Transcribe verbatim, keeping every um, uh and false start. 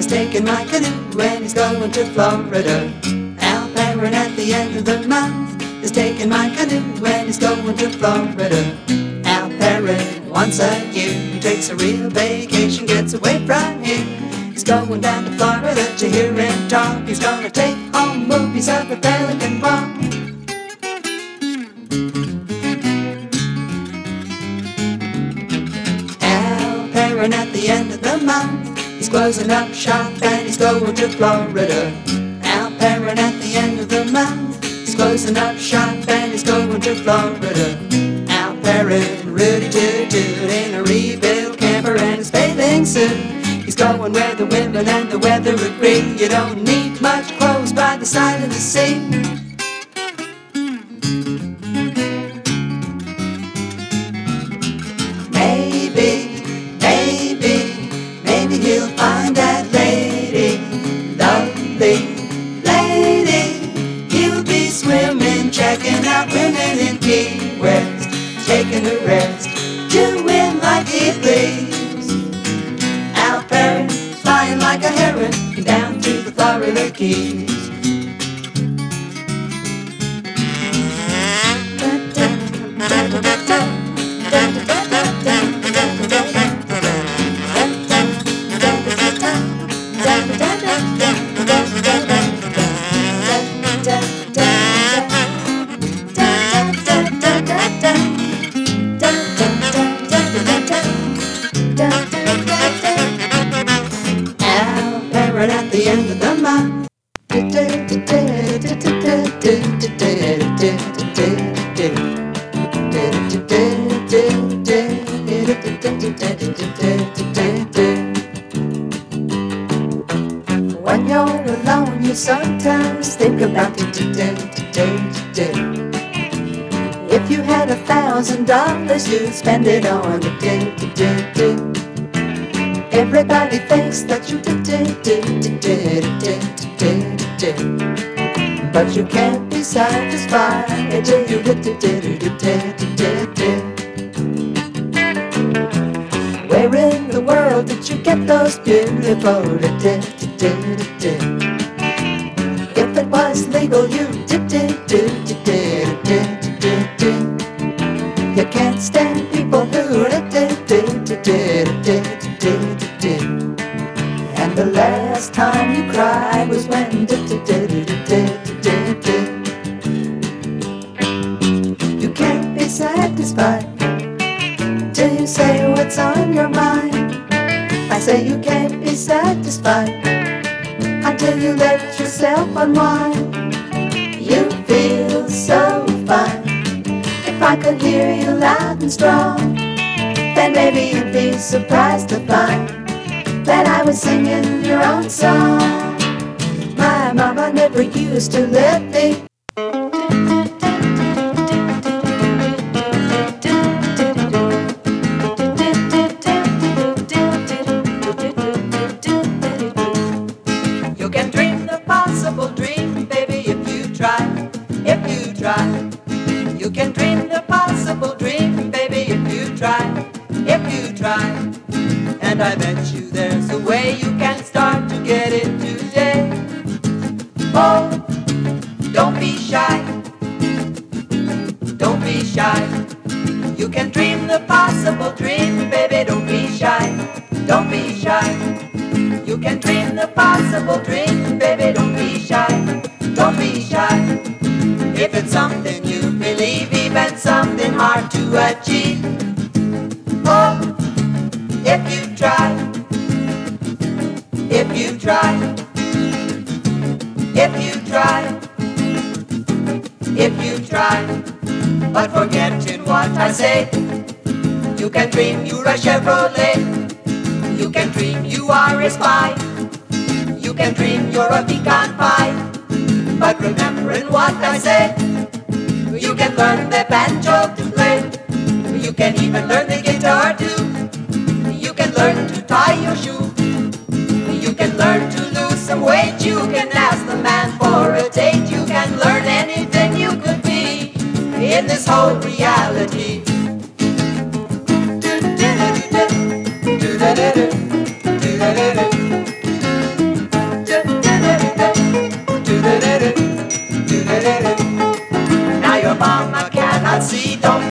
is taking my canoe when he's going to Florida. Al Perrin at the end of the month is taking my canoe when he's going to Florida. Al Perrin, once a year, he takes a real vacation, gets away from here. He's going down to Florida to hear him talk. He's gonna take home movies of the Pelican Walk. Al Perrin at the end of the month, he's closing up shop and he's going to Florida. Al Perrin at the end of the month, he's closing up shop and he's going to Florida. Al Perrin, rooty-tooty-toot, in a rebuilt camper and his bathing suit. He's going where the women and the weather agree. You don't need much clothes by the side of the sea. Maybe, maybe, maybe he'll find that lady, lovely lady. He'll be swimming, checking out women in Key West, taking a rest, doing like he please. Al Perrin, flying like a heron, down to the Florida Keys. At the end of the month, when you're alone, you sometimes think about it. If you had a thousand dollars, you'd spend it on a day. Everybody thinks that you did, did, did, did, did, did, did, but you can't be satisfied until you did, did, did, did, did, did. Where in the world did you get those beautiful did, did, did, did? If it was legal, you did, did, did, did, did, did, did. You can't stand people who did, did, did, did, did, did, did. And the last time you cried was when did, did, did, did, did, did. You can't be satisfied till you say what's on your mind. I say you can't be satisfied until you let yourself unwind. You feel so fine. If I could hear you loud and strong, then maybe you'd be surprised to find that I was singing your own song. My mama never used to let me. You can dream the possible dream, baby, if you try, if you try. You can dream the possible dream, baby, if you try, if you try. And I bet you there's a way you can start to get it today. Oh, don't be shy, don't be shy. You can dream the possible dream, baby, don't be shy, don't be shy. You can dream the possible dream, baby, don't be shy, don't be shy. If it's something you believe, even something hard to achieve. Oh, if you try, if you try, if you try, if you try. But forgetting what I say, you can dream you're a Chevrolet. You can dream you are a spy. You can dream you're a pecan pie. But remembering what I say, you can learn the banjo to play. You can even learn the guitar too. You can learn to tie your shoe. You can learn to lose some weight. You can ask the man for a date. You can learn anything you could be in this whole reality. Do-do-do-do-do, do-do-do-do, do-do-do-do. Now your mama cannot see, don't